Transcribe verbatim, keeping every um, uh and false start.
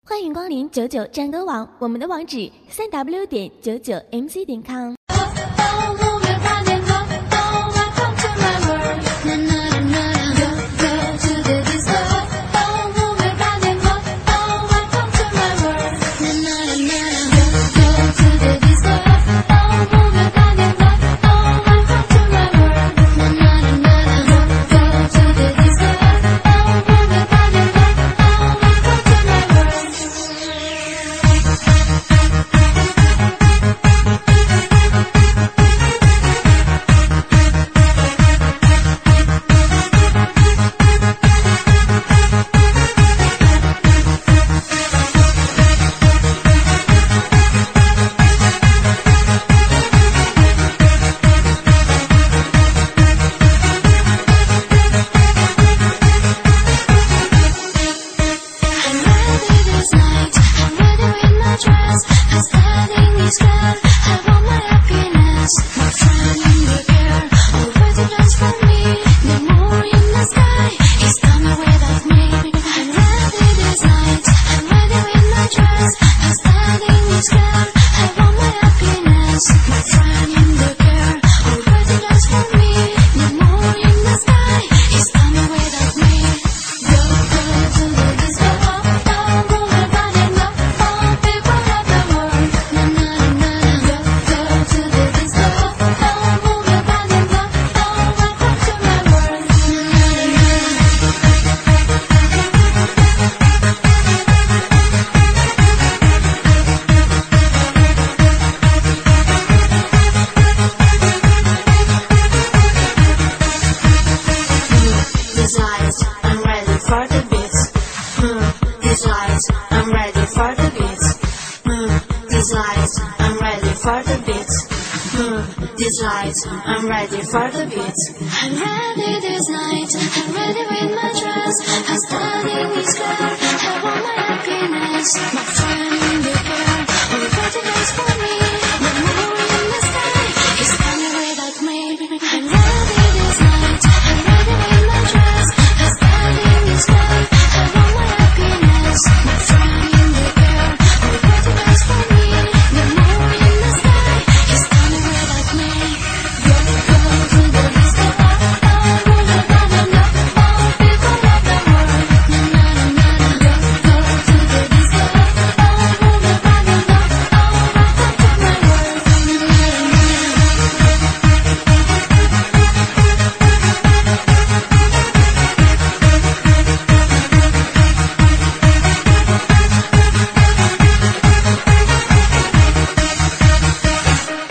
欢迎光临九九战歌网，我们的网址三 w 点九九 m c 点 com。 I'm ready for the beats. I'm ready this night. I'm ready with my dress. I'm studying this girl. I want my